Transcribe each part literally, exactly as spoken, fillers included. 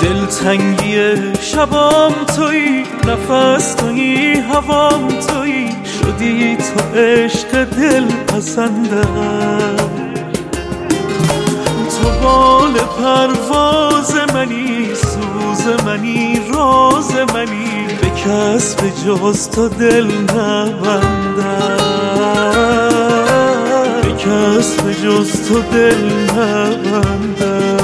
دلتنگی شبام تویی، نفس تویی، هوام تویی، شدی تو عشق دل پسندم. تو بال پرواز منی، سوز منی، راز منی، به کس به جز تو دل نبندم، به کس به جز تو دل نبندم.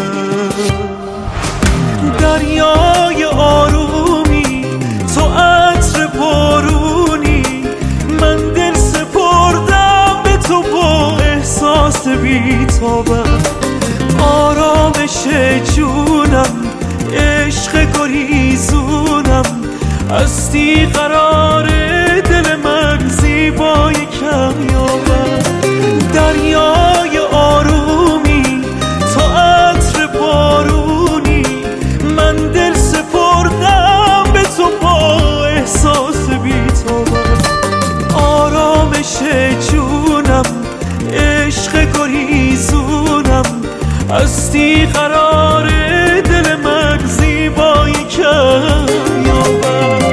دریای آرومی، تو عطر بارونی، من دل سپردم به تو با احساس بی‌تابم. آرامش جونم، عشق گریزونم، هستی قرار دل من زیبای کمیابم. دریای آرومی، تو عطر بارونی، من دل سپردم به تو با احساس بی‌تابم. آرامش جونم، عشق گریزونم، هستی قرار دل من زیبای کمیابم.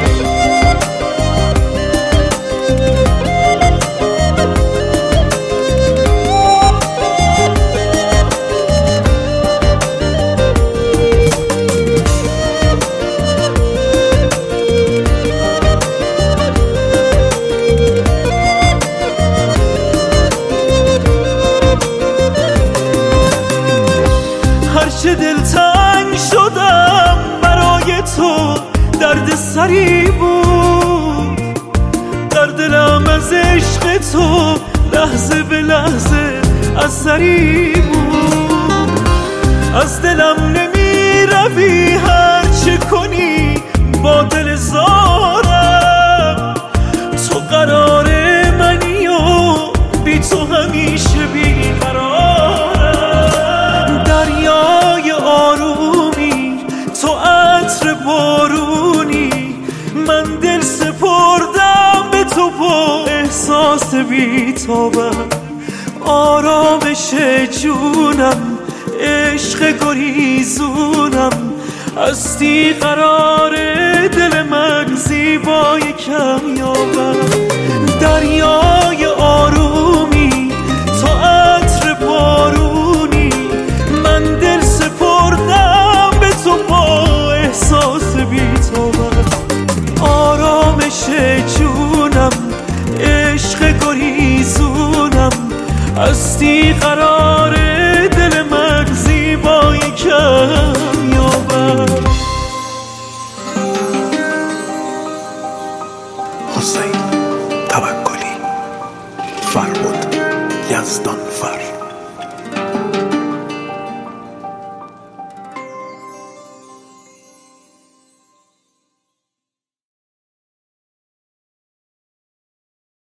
هرچه دلتنگ شدم برای تو درد سری بود، در دلم از عشق تو لحظه به لحظه اثری بود. از دلم نمی روی هرچه کنی با دل زارم، تو قرار منی و بی تو همیشه بیقرارم. دریای آرومی، تو عطر بارونی، من دل سپردم به تو با احساس بی‌تابم. آرامش جونم، عشق گریزونم، هستی قرار دل من زیبای کمیابم. دریای آرومی، تو عطر بارونی، من دل سپردم به تو با احساس بی‌تابم. آرامش جونم، عشق گریزونم، هستی قرار